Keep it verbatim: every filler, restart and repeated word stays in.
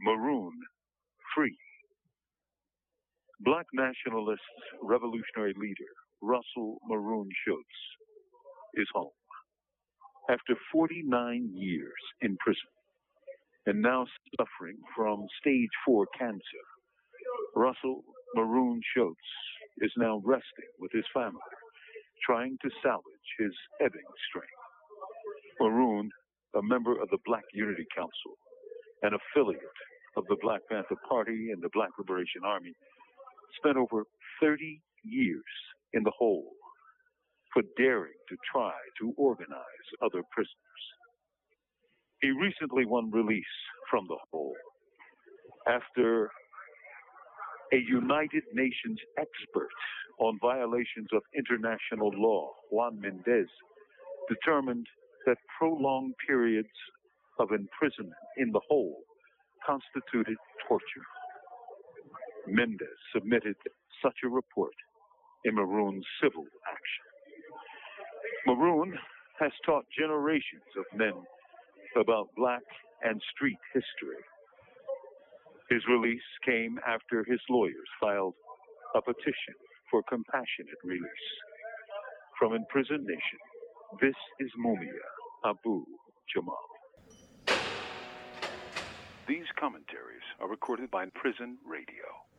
Maroon free. Black nationalist revolutionary leader Russell Maroon Shutes is home after forty-nine years in prison and now suffering from stage four cancer. Russell Maroon Shutes is now resting with his family, trying to salvage his ebbing strength. Maroon, a member of the Black Unity Council, an affiliate of the Black Panther Party and the Black Liberation Army, spent over thirty years in the hole for daring to try to organize other prisoners. He recently won release from the hole after a United Nations expert on violations of international law, Juan Mendez, determined that prolonged periods of imprisonment in the hole constituted torture. Mendez submitted such a report in Maroon's civil action. Maroon has taught generations of men about black and street history. His release came after his lawyers filed a petition for compassionate release. From Imprisoned Nation, this is Mumia Abu Jamal. These commentaries are recorded by Prison Radio.